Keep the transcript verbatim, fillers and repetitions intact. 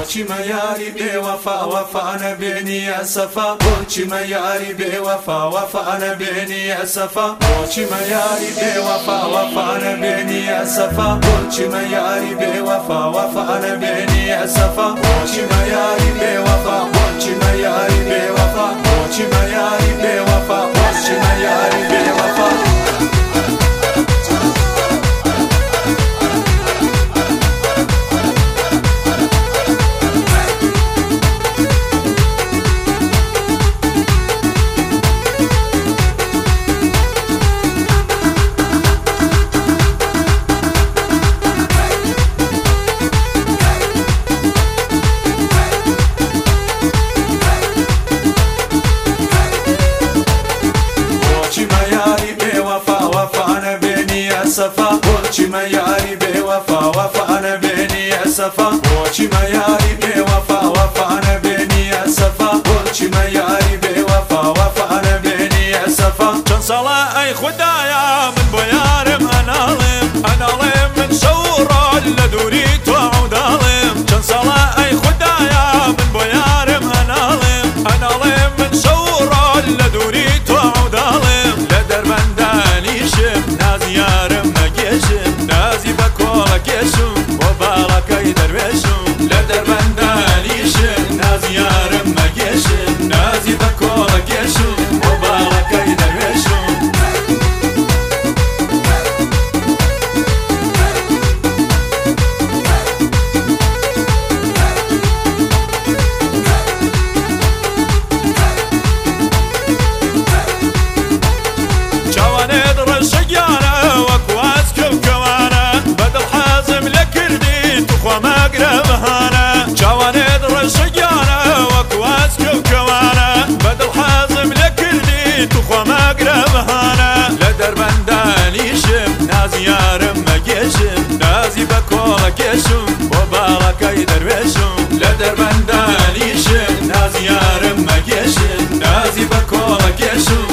بۆچی مەیاری بێوەفا وەفا نەبێنی ئەسەفا بۆچی مەیاری بێوەفا وەفا نەبێنی ئەسەفا بۆچی مەیاری بێوەفا وەفا نەبێنی ئەسەفا بۆچی مەیاری بێوەفا وەفا نەبێنی ئەسەفا بۆچی مەیاری بێوەفا بۆچی مەیاری بێوەفا بۆچی مەیاری بێوەفا بۆچی مەیاری بێوەفا بۆچی مەیاری بێوەفا وەفا نەبێنی ئەسەفا بۆچی مەیاری بێوەفا وەفا نەبێنی ئەسەفا بۆچی مەیاری بێوەفا وەفا نەبێنی ئەسەفا چەند ساڵە ئەی خودایە من بۆ یارم ئەناڵێم ئەناڵێم من شەو ڕۆژ لە دووری تۆ عەوداڵێم چەند ساڵە ئەی خودایە من بۆ یارم ئەناڵێم ئەناڵێم من شەو ڕۆژ لە دووری تۆ عەوداڵێم لە دەربەندانیشم نازی یارم نازی بە کۆڵە کێشم بۆ باڵەکەی دەروێشم لە دەربەندانیشم نازی یارم مەگێشم نازی بە کۆڵە کێشم بۆ باڵەکەی دەروێشم جوانێت ڕەشە گیانە وەکو جوانێت ڕەشە گیانە وەکو ئاسکە و کەوانە بەدڵ حەزم لە کردی توخوا مەگرە بەهانە لە دەربەندانیشم نازی یارم مەگێشم نازی بە کۆڵە کێشم بۆ باڵەکەی دەروێشم لە دەربەندانیشم نازی یارم مەگێشم نازی بە کۆڵە کێشم